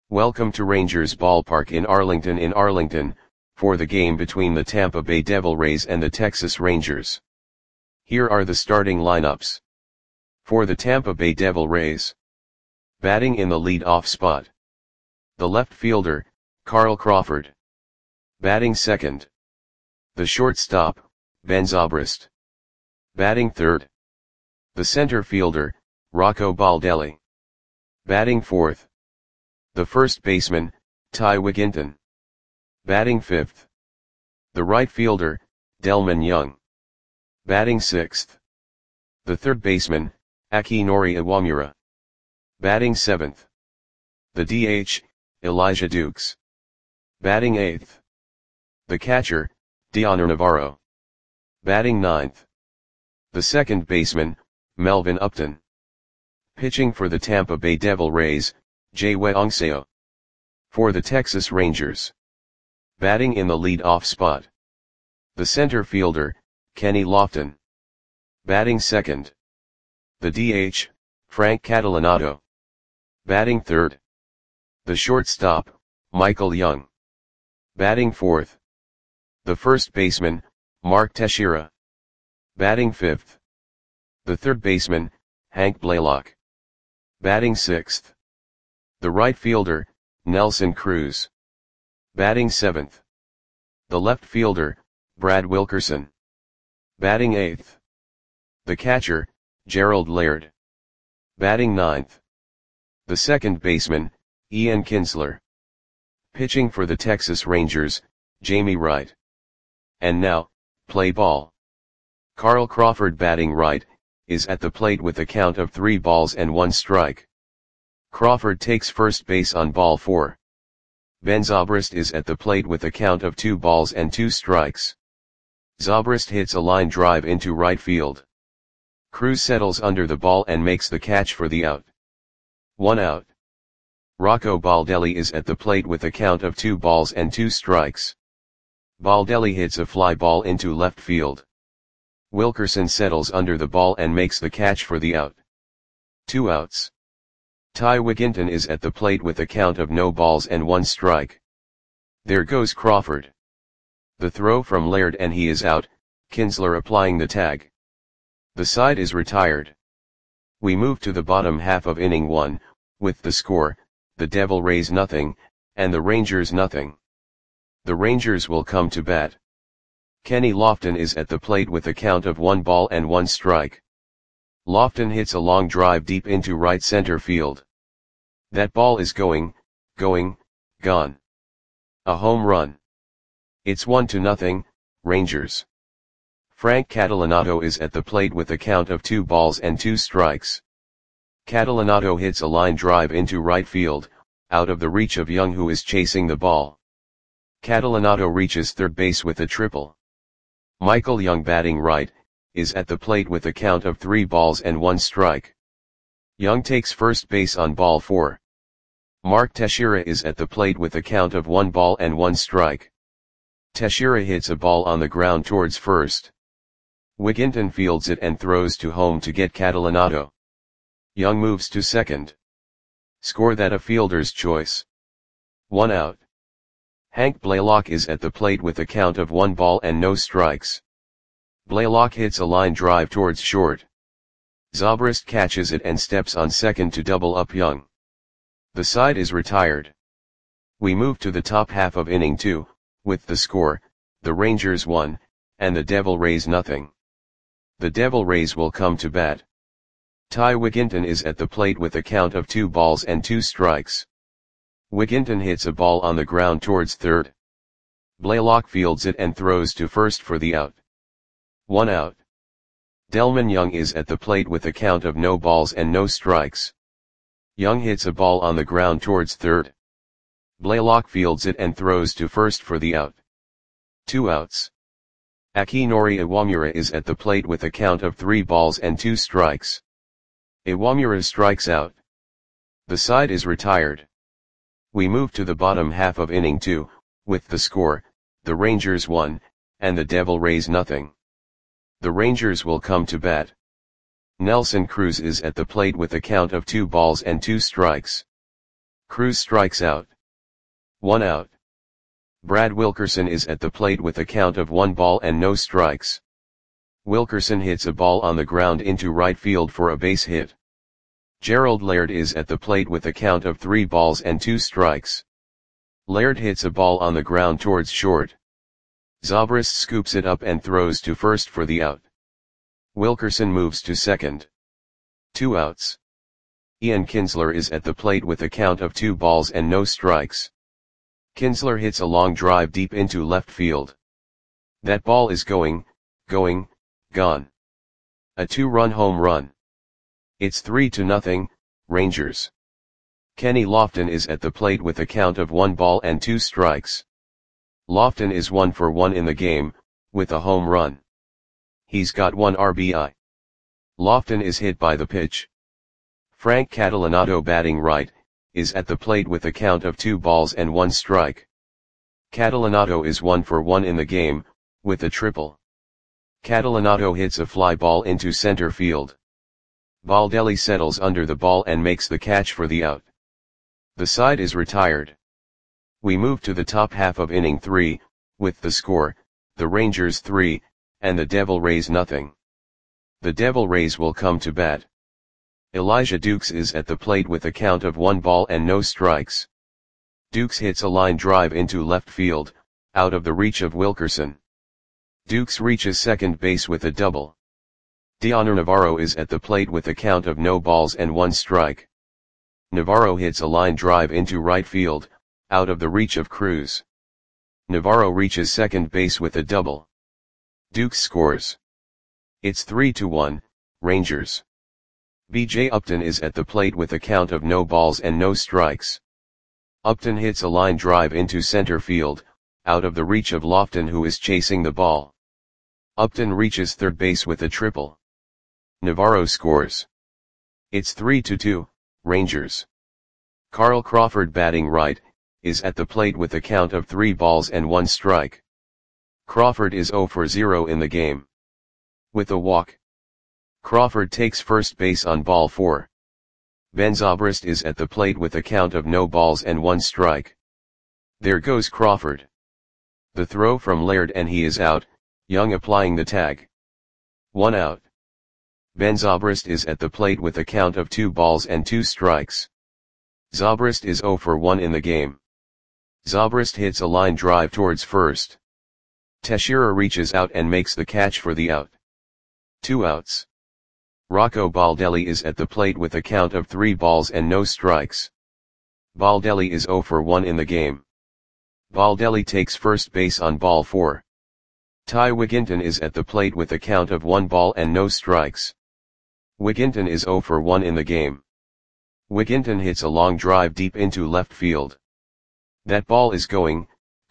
Welcome to Rangers Ballpark in Arlington, for the game between the Tampa Bay Devil Rays and the Texas Rangers. Here are the starting lineups. For the Tampa Bay Devil Rays. Batting in the lead-off spot. The left fielder, Carl Crawford. Batting second. The shortstop, Ben Zobrist. Batting third. The center fielder, Rocco Baldelli. Batting fourth. The first baseman, Ty Wigginton. Batting fifth. The right fielder, Delmon Young. Batting sixth. The third baseman, Akinori Iwamura. Batting seventh. The DH, Elijah Dukes. Batting eighth. The catcher, Dioner Navarro. Batting ninth. The second baseman, Melvin Upton. Pitching for the Tampa Bay Devil Rays, Jay-Wei Onseo. For the Texas Rangers. Batting in the lead-off spot. The center fielder, Kenny Lofton. Batting second. The DH, Frank Catalanotto. Batting third. The shortstop, Michael Young. Batting fourth. The first baseman, Mark Teixeira. Batting fifth. The third baseman, Hank Blaylock. Batting sixth. The right fielder, Nelson Cruz. Batting seventh. The left fielder, Brad Wilkerson. Batting eighth. The catcher, Gerald Laird. Batting ninth. The second baseman, Ian Kinsler. Pitching for the Texas Rangers, Jamie Wright. And now, play ball. Carl Crawford batting right, is at the plate with a count of 3 balls and 1 strike. Crawford takes first base on ball 4. Ben Zobrist is at the plate with a count of 2 balls and 2 strikes. Zobrist hits a line drive into right field. Cruz settles under the ball and makes the catch for the out. 1 out. Rocco Baldelli is at the plate with a count of 2 balls and 2 strikes. Baldelli hits a fly ball into left field. Wilkerson settles under the ball and makes the catch for the out. 2 outs. Ty Wigginton is at the plate with a count of no balls and 1 strike. There goes Crawford. The throw from Laird and he is out, Kinsler applying the tag. The side is retired. We move to the bottom half of inning 1, with the score, the Devil Rays nothing, and the Rangers nothing. The Rangers will come to bat. Kenny Lofton is at the plate with a count of 1 ball and 1 strike. Lofton hits a long drive deep into right center field. That ball is gone. A home run. It's 1-0, Rangers. Frank Catalanotto is at the plate with a count of 2 balls and 2 strikes. Catalanotto hits a line drive into right field, out of the reach of Young who is chasing the ball. Catalanotto reaches third base with a triple. Michael Young batting right, is at the plate with a count of 3 balls and 1 strike. Young takes first base on ball 4. Mark Teixeira is at the plate with a count of 1 ball and 1 strike. Teixeira hits a ball on the ground towards first. Wigginton fields it and throws to home to get Catalanotto. Young moves to second. Score that a fielder's choice. 1 out. Hank Blaylock is at the plate with a count of 1 ball and no strikes. Blaylock hits a line drive towards short. Zobrist catches it and steps on second to double up Young. The side is retired. We move to the top half of inning 2, with the score, the Rangers 1, and the Devil Rays nothing. The Devil Rays will come to bat. Ty Wigginton is at the plate with a count of 2 balls and 2 strikes. Wigginton hits a ball on the ground towards third. Blaylock fields it and throws to first for the out. 1 out. Delmon Young is at the plate with a count of no balls and no strikes. Young hits a ball on the ground towards third. Blaylock fields it and throws to first for the out. 2 outs. Akinori Iwamura is at the plate with a count of 3 balls and 2 strikes. Iwamura strikes out. The side is retired. We move to the bottom half of inning 2, with the score, the Rangers 1, and the Devil Rays nothing. The Rangers will come to bat. Nelson Cruz is at the plate with a count of 2 balls and 2 strikes. Cruz strikes out. 1 out. Brad Wilkerson is at the plate with a count of 1 ball and no strikes. Wilkerson hits a ball on the ground into right field for a base hit. Gerald Laird is at the plate with a count of 3 balls and 2 strikes. Laird hits a ball on the ground towards short. Zobrist scoops it up and throws to first for the out. Wilkerson moves to second. 2 outs. Ian Kinsler is at the plate with a count of 2 balls and no strikes. Kinsler hits a long drive deep into left field. That ball is gone. A 2-run home run. It's 3-0, Rangers. Kenny Lofton is at the plate with a count of 1 ball and 2 strikes. Lofton is 1 for 1 in the game, with a home run. He's got 1 RBI. Lofton is hit by the pitch. Frank Catalanato, batting right, is at the plate with a count of 2 balls and 1 strike. Catalanato is 1 for 1 in the game, with a triple. Catalanato hits a fly ball into center field. Baldelli settles under the ball and makes the catch for the out. The side is retired. We move to the top half of inning 3, with the score, the Rangers 3, and the Devil Rays nothing. The Devil Rays will come to bat. Elijah Dukes is at the plate with a count of 1 ball and no strikes. Dukes hits a line drive into left field, out of the reach of Wilkerson. Dukes reaches second base with a double. Dioner Navarro is at the plate with a count of no balls and 1 strike. Navarro hits a line drive into right field, out of the reach of Cruz. Navarro reaches second base with a double. Dukes scores. It's 3-1, Rangers. B.J. Upton is at the plate with a count of no balls and no strikes. Upton hits a line drive into center field, out of the reach of Lofton, who is chasing the ball. Upton reaches third base with a triple. Navarro scores. It's 3-2, Rangers. Carl Crawford, batting right, is at the plate with a count of 3 balls and 1 strike. Crawford is 0 for 0 in the game. With a walk. Crawford takes first base on ball 4. Ben Zobrist is at the plate with a count of no balls and 1 strike. There goes Crawford. The throw from Laird and he is out, Young applying the tag. 1 out. Ben Zobrist is at the plate with a count of 2 balls and 2 strikes. Zobrist is 0 for 1 in the game. Zobrist hits a line drive towards first. Teixeira reaches out and makes the catch for the out. 2 outs. Rocco Baldelli is at the plate with a count of 3 balls and no strikes. Baldelli is 0 for 1 in the game. Baldelli takes first base on ball 4. Ty Wigginton is at the plate with a count of 1 ball and no strikes. Wigginton is 0 for 1 in the game. Wigginton hits a long drive deep into left field. That ball is gone.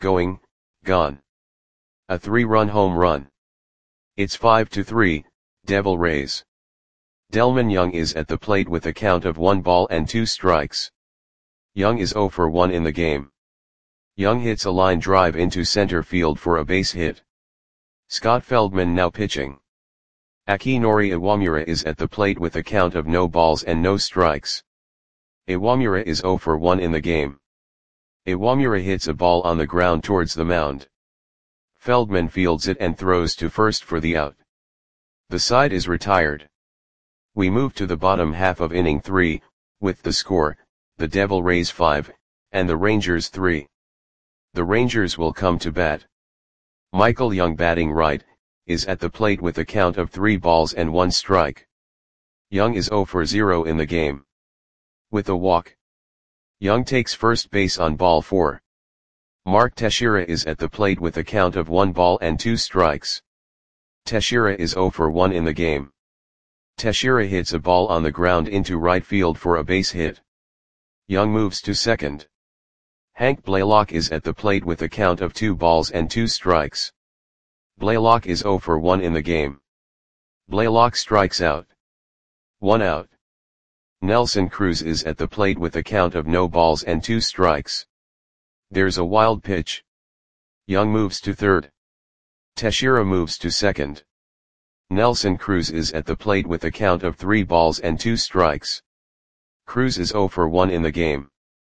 A 3-run home run. It's 5-3, Devil Rays. Delman Young is at the plate with a count of 1 ball and 2 strikes. Young is 0 for 1 in the game. Young hits a line drive into center field for a base hit. Scott Feldman now pitching. Akinori Iwamura is at the plate with a count of no balls and no strikes. Iwamura is 0 for 1 in the game. Iwamura hits a ball on the ground towards the mound. Feldman fields it and throws to first for the out. The side is retired. We move to the bottom half of inning 3, with the score, the Devil Rays 5, and the Rangers 3. The Rangers will come to bat. Michael Young, batting right, is at the plate with a count of 3 balls and 1 strike. Young is 0 for 0 in the game. With a walk. Young takes first base on ball 4. Mark Teixeira is at the plate with a count of 1 ball and 2 strikes. Teixeira is 0 for 1 in the game. Teixeira hits a ball on the ground into right field for a base hit. Young moves to second. Hank Blaylock is at the plate with a count of 2 balls and 2 strikes. Blaylock is 0 for 1 in the game. Blaylock strikes out. 1 out. Nelson Cruz is at the plate with a count of no balls and 2 strikes. There's a wild pitch. Young moves to third. Teixeira moves to second. Nelson Cruz is at the plate with a count of 3 balls and 2 strikes. Cruz is 0 for 1 in the game.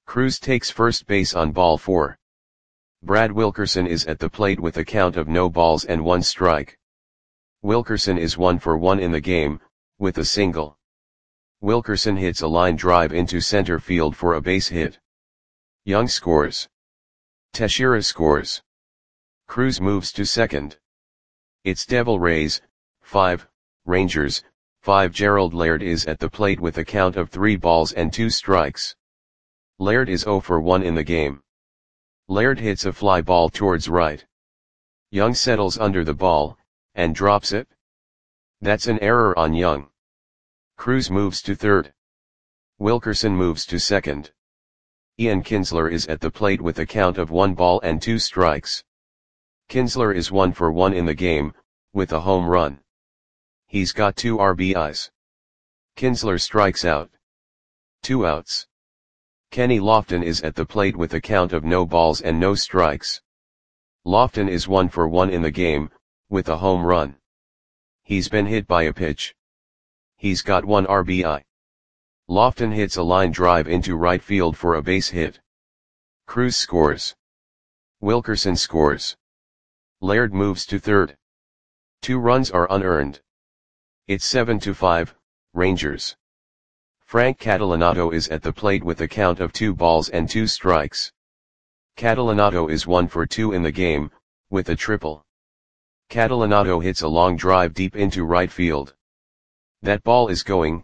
Cruz takes first base on ball 4. Brad Wilkerson is at the plate with a count of no balls and 1 strike. Wilkerson is 1 for 1 in the game, with a single. Wilkerson hits a line drive into center field for a base hit. Young scores. Teixeira scores. Cruz moves to second. It's Devil Rays, 5, Rangers, 5. Gerald Laird is at the plate with a count of 3 balls and 2 strikes. Laird is 0 for 1 in the game. Laird hits a fly ball towards right. Young settles under the ball, and drops it. That's an error on Young. Cruz moves to third. Wilkerson moves to second. Ian Kinsler is at the plate with a count of 1 ball and 2 strikes. Kinsler is 1 for 1 in the game, with a home run. He's got 2 RBIs. Kinsler strikes out. 2 outs. Kenny Lofton is at the plate with a count of no balls and no strikes. Lofton is 1 for 1 in the game, with a home run. He's been hit by a pitch. He's got 1 RBI. Lofton hits a line drive into right field for a base hit. Cruz scores. Wilkerson scores. Laird moves to third. 2 runs are unearned. It's 7-5, Rangers. Frank Catalanato is at the plate with a count of 2 balls and 2 strikes. Catalanato is 1 for 2 in the game, with a triple. Catalanato hits a long drive deep into right field. That ball is gone.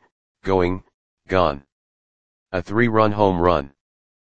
A 3-run home run.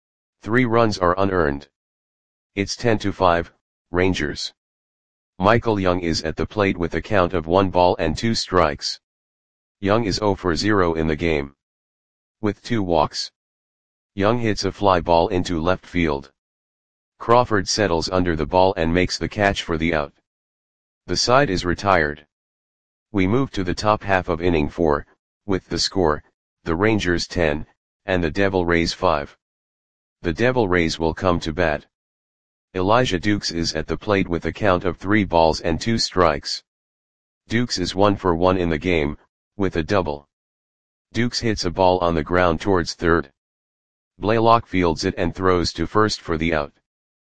3 runs are unearned. It's 10-5, Rangers. Michael Young is at the plate with a count of 1 ball and 2 strikes. Young is 0 for 0 in the game. With 2 walks. Young hits a fly ball into left field. Crawford settles under the ball and makes the catch for the out. The side is retired. We move to the top half of inning 4, with the score, the Rangers 10, and the Devil Rays 5. The Devil Rays will come to bat. Elijah Dukes is at the plate with a count of 3 balls and 2 strikes. Dukes is 1 for 1 in the game, with a double. Dukes hits a ball on the ground towards third. Blaylock fields it and throws to first for the out.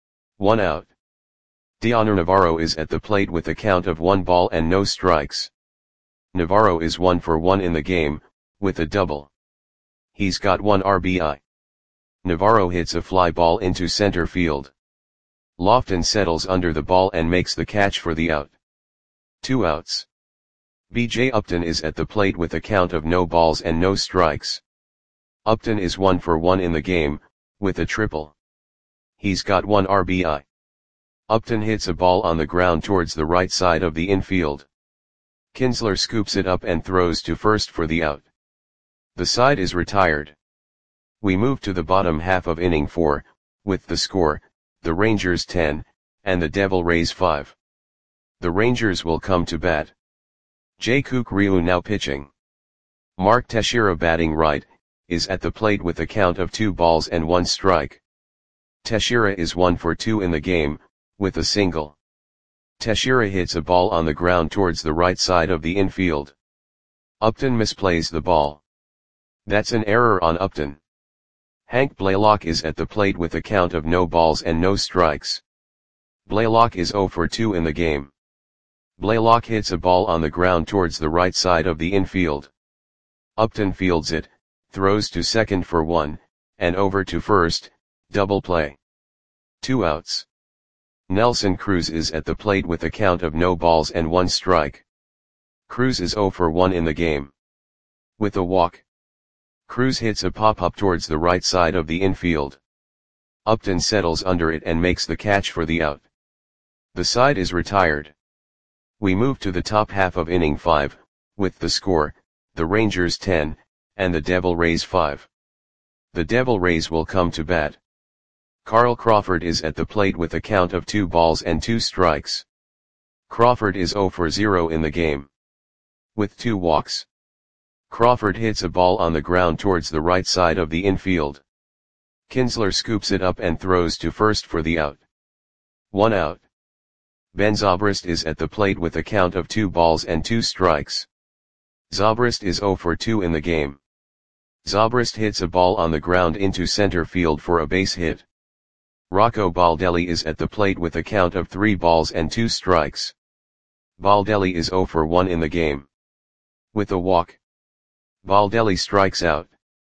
1 out. Dioner Navarro is at the plate with a count of 1 ball and no strikes. Navarro is 1 for 1 in the game, with a double. He's got 1 RBI. Navarro hits a fly ball into center field. Lofton settles under the ball and makes the catch for the out. 2 outs. B.J. Upton is at the plate with a count of no balls and no strikes. Upton is 1 for 1 in the game, with a triple. He's got 1 RBI. Upton hits a ball on the ground towards the right side of the infield. Kinsler scoops it up and throws to first for the out. The side is retired. We move to the bottom half of inning 4, with the score, the Rangers 10, and the Devil Rays 5. The Rangers will come to bat. Jacook Ryu now pitching. Mark Teixeira batting right, is at the plate with a count of 2 balls and 1 strike. Teixeira is 1 for 2 in the game, with a single. Teixeira hits a ball on the ground towards the right side of the infield. Upton misplays the ball. That's an error on Upton. Hank Blaylock is at the plate with a count of no balls and no strikes. Blaylock is 0 for 2 in the game. Blaylock hits a ball on the ground towards the right side of the infield. Upton fields it, throws to second for 1, and over to first, double play. 2 outs. Nelson Cruz is at the plate with a count of no balls and 1 strike. Cruz is 0 for 1 in the game. With a walk. Cruz hits a pop-up towards the right side of the infield. Upton settles under it and makes the catch for the out. The side is retired. We move to the top half of inning 5, with the score, the Rangers 10, and the Devil Rays 5. The Devil Rays will come to bat. Carl Crawford is at the plate with a count of 2 balls and 2 strikes. Crawford is 0 for 0 in the game. With 2 walks. Crawford hits a ball on the ground towards the right side of the infield. Kinsler scoops it up and throws to first for the out. 1 out. Ben Zobrist is at the plate with a count of 2 balls and 2 strikes. Zobrist is 0 for 2 in the game. Zobrist hits a ball on the ground into center field for a base hit. Rocco Baldelli is at the plate with a count of 3 balls and 2 strikes. Baldelli is 0 for 1 in the game. With a walk, Baldelli strikes out.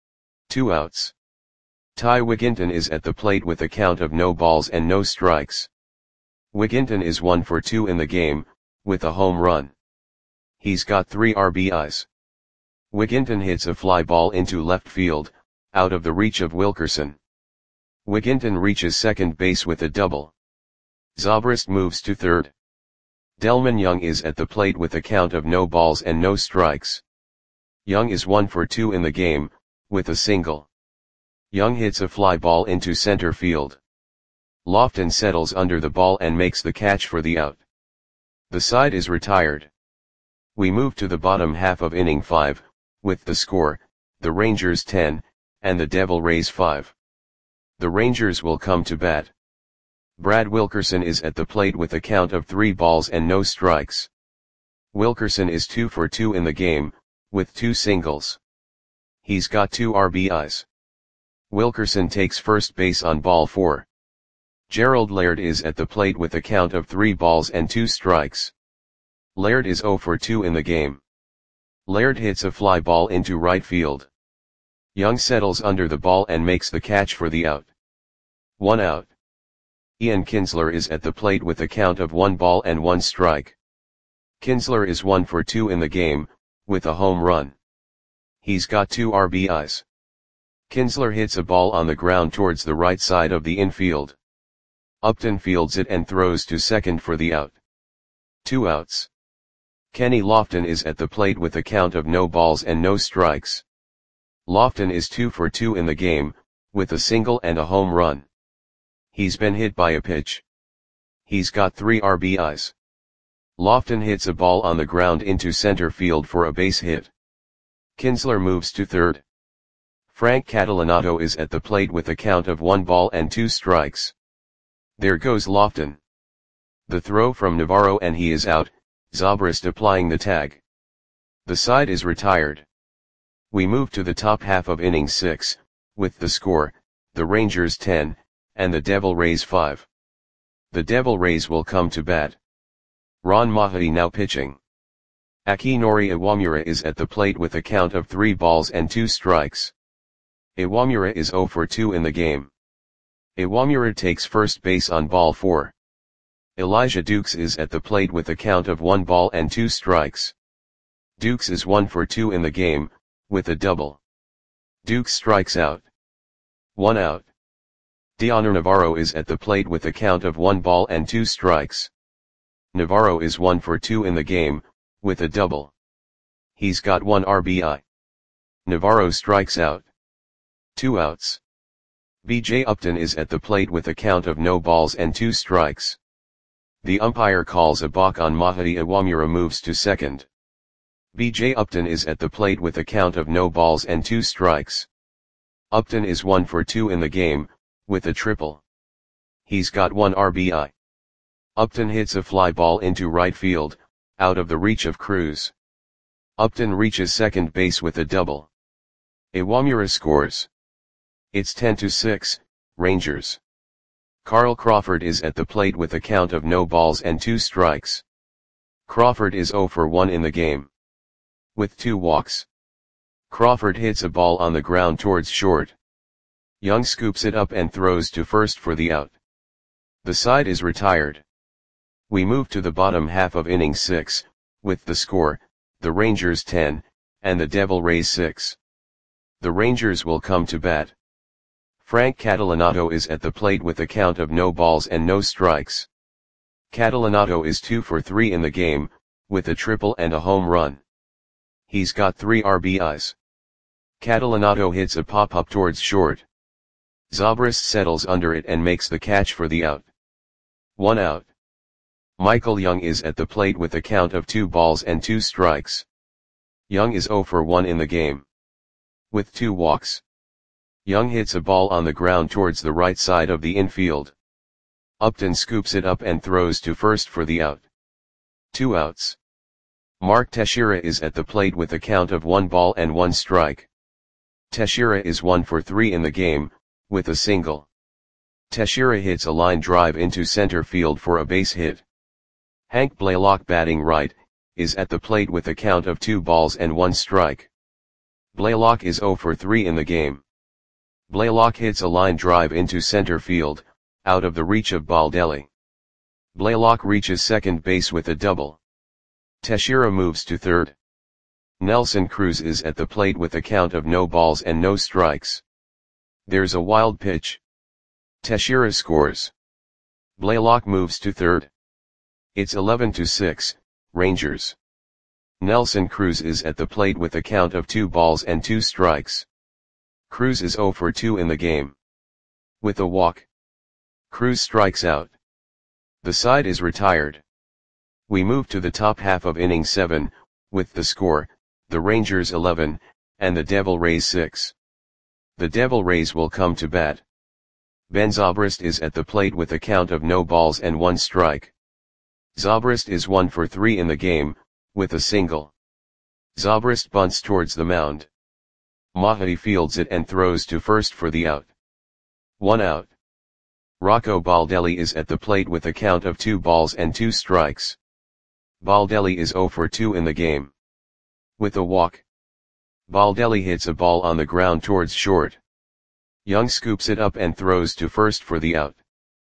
2 outs. Ty Wigginton is at the plate with a count of no balls and no strikes. Wigginton is 1 for 2 in the game, with a home run. He's got 3 RBIs. Wigginton hits a fly ball into left field, out of the reach of Wilkerson. Wigginton reaches second base with a double. Zobrist moves to third. Delmon Young is at the plate with a count of no balls and no strikes. Young is 1 for 2 in the game, with a single. Young hits a fly ball into center field. Lofton settles under the ball and makes the catch for the out. The side is retired. We move to the bottom half of inning 5, with the score, the Rangers 10, and the Devil Rays 5. The Rangers will come to bat. Brad Wilkerson is at the plate with a count of 3 balls and no strikes. Wilkerson is 2 for 2 in the game, with 2 singles. He's got 2 RBIs. Wilkerson takes first base on ball 4. Gerald Laird is at the plate with a count of 3 balls and 2 strikes. Laird is 0 for 2 in the game. Laird hits a fly ball into right field. Young settles under the ball and makes the catch for the out. 1 out. Ian Kinsler is at the plate with a count of 1 ball and 1 strike. Kinsler is 1 for 2 in the game, with a home run. He's got 2 RBIs. Kinsler hits a ball on the ground towards the right side of the infield. Upton fields it and throws to second for the out. 2 outs. Kenny Lofton is at the plate with a count of no balls and no strikes. Lofton is 2 for 2 in the game, with a single and a home run. He's been hit by a pitch. He's got 3 RBIs. Lofton hits a ball on the ground into center field for a base hit. Kinsler moves to third. Frank Catalanato is at the plate with a count of 1 ball and 2 strikes. There goes Lofton. The throw from Navarro and he is out, Zobrist applying the tag. The side is retired. We move to the top half of inning 6, with the score, the Rangers 10, and the Devil Rays 5. The Devil Rays will come to bat. Ron Mahadi now pitching. Akinori Iwamura is at the plate with a count of 3 balls and 2 strikes. Iwamura is 0 for 2 in the game. Iwamura takes first base on ball 4. Elijah Dukes is at the plate with a count of 1 ball and 2 strikes. Dukes is 1 for 2 in the game, with a double. Dukes strikes out. 1 out. Dioner Navarro is at the plate with a count of 1 ball and 2 strikes. Navarro is 1 for 2 in the game, with a double. He's got 1 RBI. Navarro strikes out. 2 outs. B.J. Upton is at the plate with a count of no balls and 2 strikes. The umpire calls a balk on Mahadi. Iwamura moves to second. B.J. Upton is at the plate with a count of no balls and 2 strikes. Upton is 1 for 2 in the game, with a triple. He's got 1 RBI. Upton hits a fly ball into right field, out of the reach of Cruz. Upton reaches second base with a double. Iwamura scores. It's 10-6, Rangers. Carl Crawford is at the plate with a count of no balls and 2 strikes. Crawford is 0 for 1 in the game. With 2 walks. Crawford hits a ball on the ground towards short. Young scoops it up and throws to first for the out. The side is retired. We move to the bottom half of inning 6, with the score, the Rangers 10, and the Devil Rays 6. The Rangers will come to bat. Frank Catalanato is at the plate with a count of no balls and no strikes. Catalanato is 2 for 3 in the game, with a triple and a home run. He's got 3 RBIs. Catalanato hits a pop-up towards short. Zobrist settles under it and makes the catch for the out. 1 out. Michael Young is at the plate with a count of 2 balls and 2 strikes. Young is 0 for 1 in the game. With 2 walks. Young hits a ball on the ground towards the right side of the infield. Upton scoops it up and throws to first for the out. 2 outs. Mark Teixeira is at the plate with a count of 1 ball and 1 strike. Teixeira is 1 for 3 in the game, with a single. Teixeira hits a line drive into center field for a base hit. Hank Blaylock, batting right, is at the plate with a count of 2 balls and 1 strike. Blaylock is 0 for 3 in the game. Blaylock hits a line drive into center field, out of the reach of Baldelli. Blaylock reaches second base with a double. Teixeira moves to third. Nelson Cruz is at the plate with a count of no balls and no strikes. There's a wild pitch. Teixeira scores. Blaylock moves to third. It's 11-6, Rangers. Nelson Cruz is at the plate with a count of 2 balls and 2 strikes. Cruz is 0 for 2 in the game. With a walk, Cruz strikes out. The side is retired. We move to the top half of inning 7, with the score, the Rangers 11, and the Devil Rays 6. The Devil Rays will come to bat. Ben Zobrist is at the plate with a count of no balls and 1 strike. Zobrist is 1 for 3 in the game, with a single. Zobrist bunts towards the mound. Mahi fields it and throws to first for the out. 1 out. Rocco Baldelli is at the plate with a count of 2 balls and 2 strikes. Baldelli is 0 for 2 in the game. With a walk, Baldelli hits a ball on the ground towards short. Young scoops it up and throws to first for the out.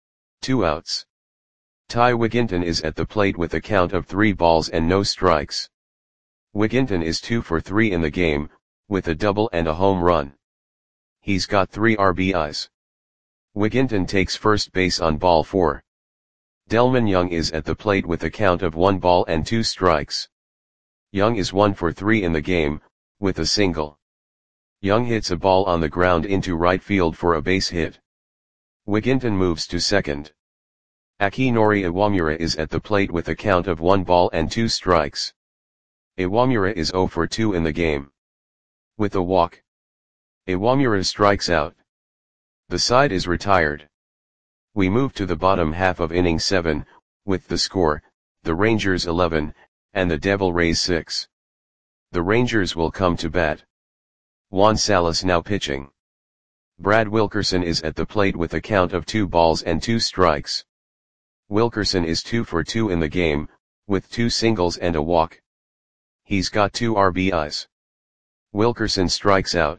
2 outs. Ty Wigginton is at the plate with a count of 3 balls and no strikes. Wigginton is 2 for 3 in the game, with a double and a home run. He's got 3 RBIs. Wigginton takes first base on ball 4. Delman Young is at the plate with a count of 1 ball and 2 strikes. Young is 1 for 3 in the game, with a single. Young hits a ball on the ground into right field for a base hit. Wigginton moves to second. Akinori Iwamura is at the plate with a count of 1 ball and 2 strikes. Iwamura is 0 for 2 in the game. With a walk, Iwamura strikes out. The side is retired. We move to the bottom half of inning 7, with the score, the Rangers 11, and the Devil Rays 6. The Rangers will come to bat. Juan Salas now pitching. Brad Wilkerson is at the plate with a count of 2 balls and 2 strikes. Wilkerson is 2 for 2 in the game, with 2 singles and a walk. He's got 2 RBIs. Wilkerson strikes out.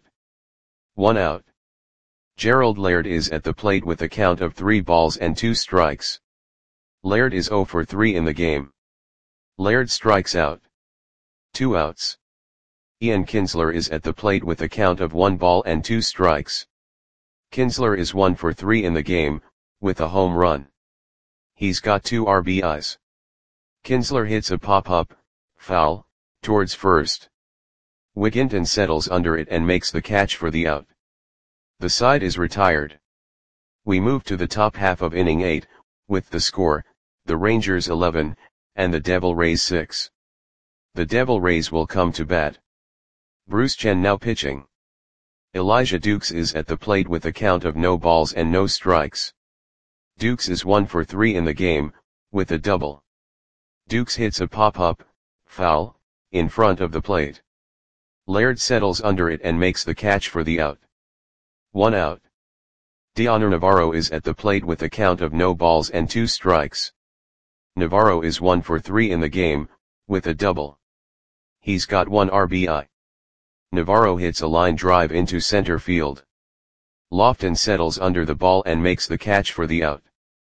1 out. Gerald Laird is at the plate with a count of 3 balls and 2 strikes. Laird is 0 for 3 in the game. Laird strikes out. 2 outs. Ian Kinsler is at the plate with a count of 1 ball and 2 strikes. Kinsler is 1 for 3 in the game, with a home run. He's got 2 RBIs. Kinsler hits a pop-up, foul, towards first. Wigginton settles under it and makes the catch for the out. The side is retired. We move to the top half of inning 8, with the score, the Rangers 11, and the Devil Rays 6. The Devil Rays will come to bat. Bruce Chen now pitching. Elijah Dukes is at the plate with a count of no balls and no strikes. Dukes is 1 for 3 in the game, with a double. Dukes hits a pop-up, foul, in front of the plate. Laird settles under it and makes the catch for the out. 1 out. Dioner Navarro is at the plate with a count of no balls and 2 strikes. Navarro is 1 for 3 in the game, with a double. He's got 1 RBI. Navarro hits a line drive into center field. Lofton settles under the ball and makes the catch for the out.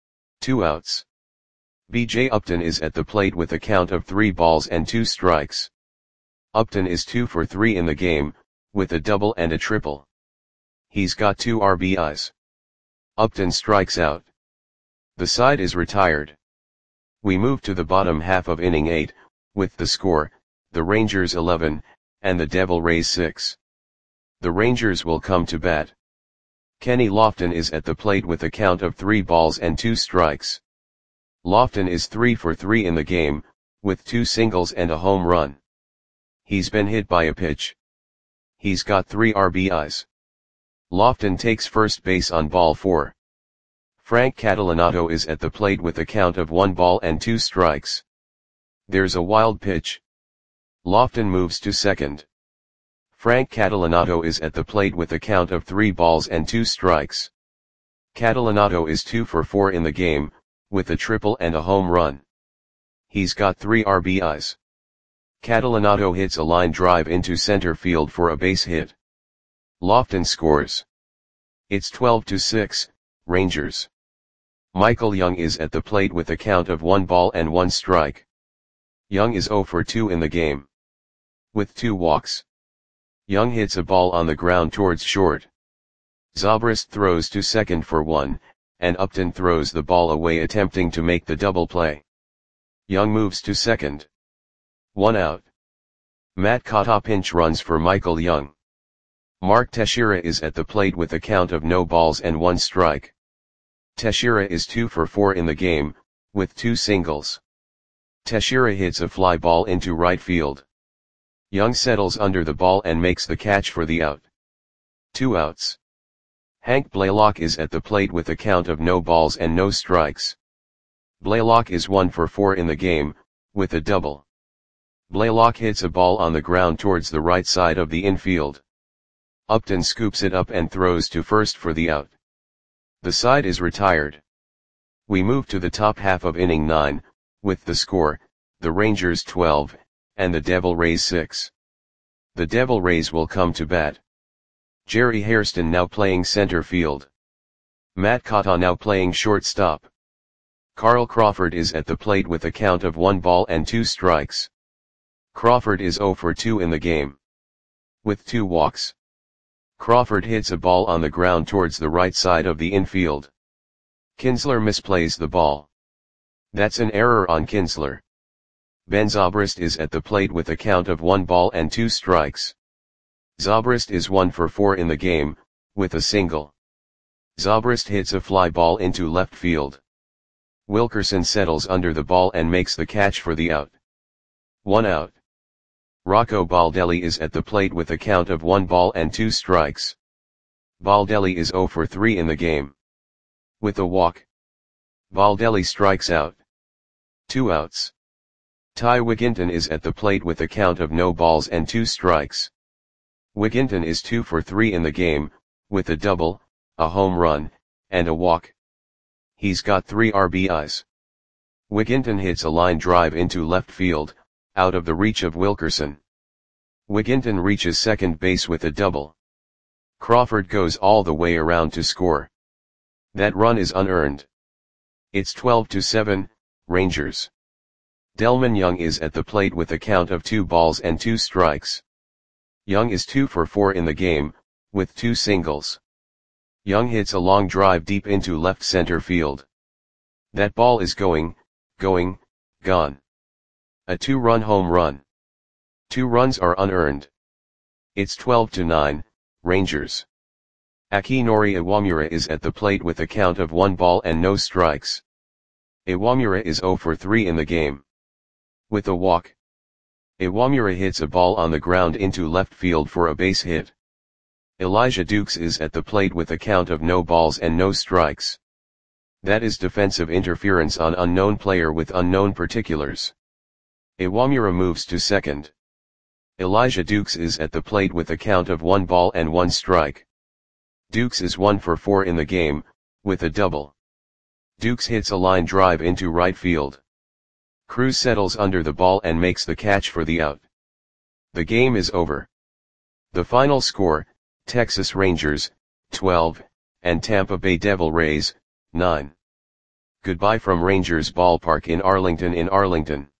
2 outs. B.J. Upton is at the plate with a count of 3 balls and 2 strikes. Upton is 2 for 3 in the game, with a double and a triple. He's got 2 RBIs. Upton strikes out. The side is retired. We move to the bottom half of inning 8, with the score, the Rangers 11, and the Devil Rays 6. The Rangers will come to bat. Kenny Lofton is at the plate with a count of 3 balls and 2 strikes. Lofton is 3 for 3 in the game, with 2 singles and a home run. He's been hit by a pitch. He's got 3 RBIs. Lofton takes first base on ball 4. Frank Catalanato is at the plate with a count of 1 ball and 2 strikes. There's a wild pitch. Lofton moves to second. Frank Catalanato is at the plate with a count of 3 balls and 2 strikes. Catalanato is 2 for 4 in the game, with a triple and a home run. He's got 3 RBIs. Catalanato hits a line drive into center field for a base hit. Lofton scores. It's 12-6, Rangers. Michael Young is at the plate with a count of 1 ball and 1 strike. Young is 0 for 2 in the game. With 2 walks. Young hits a ball on the ground towards short. Zobrist throws to second for 1, and Upton throws the ball away attempting to make the double play. Young moves to second. 1 out. Matt Cotta pinch runs for Michael Young. Mark Teixeira is at the plate with a count of no balls and 1 strike. Teixeira is 2 for 4 in the game, with 2 singles. Teixeira hits a fly ball into right field. Young settles under the ball and makes the catch for the out. 2 outs. Hank Blaylock is at the plate with a count of no balls and no strikes. Blaylock is 1 for 4 in the game, with a double. Blaylock hits a ball on the ground towards the right side of the infield. Upton scoops it up and throws to first for the out. The side is retired. We move to the top half of inning 9, with the score, the Rangers 12, and the Devil Rays 6. The Devil Rays will come to bat. Jerry Hairston now playing center field. Matt Cotta now playing shortstop. Carl Crawford is at the plate with a count of 1 ball and 2 strikes. Crawford is 0 for 2 in the game. With 2 walks. Crawford hits a ball on the ground towards the right side of the infield. Kinsler misplays the ball. That's an error on Kinsler. Ben Zobrist is at the plate with a count of 1 ball and 2 strikes. Zobrist is 1 for 4 in the game, with a single. Zobrist hits a fly ball into left field. Wilkerson settles under the ball and makes the catch for the out. 1 out. Rocco Baldelli is at the plate with a count of 1 ball and 2 strikes. Baldelli is 0 for 3 in the game. With a walk. Baldelli strikes out. 2 outs. Ty Wigginton is at the plate with a count of no balls and 2 strikes. Wigginton is 2 for 3 in the game, with a double, a home run, and a walk. He's got 3 RBIs. Wigginton hits a line drive into left field, out of the reach of Wilkerson. Wigginton reaches second base with a double. Crawford goes all the way around to score. That run is unearned. It's 12-7, Rangers. Delmon Young is at the plate with a count of 2 balls and 2 strikes. Young is 2 for 4 in the game, with 2 singles. Young hits a long drive deep into left center field. That ball is going, gone. A 2-run home run. 2 runs are unearned. It's 12-9, Rangers. Akinori Iwamura is at the plate with a count of 1 ball and no strikes. Iwamura is 0 for 3 in the game. With a walk. Iwamura hits a ball on the ground into left field for a base hit. Elijah Dukes is at the plate with a count of no balls and no strikes. That is defensive interference on unknown player with unknown particulars. Iwamura moves to second. Elijah Dukes is at the plate with a count of 1 ball and 1 strike. Dukes is 1 for 4 in the game, with a double. Dukes hits a line drive into right field. Cruz settles under the ball and makes the catch for the out. The game is over. The final score, Texas Rangers, 12, and Tampa Bay Devil Rays, 9. Goodbye from Rangers Ballpark in Arlington.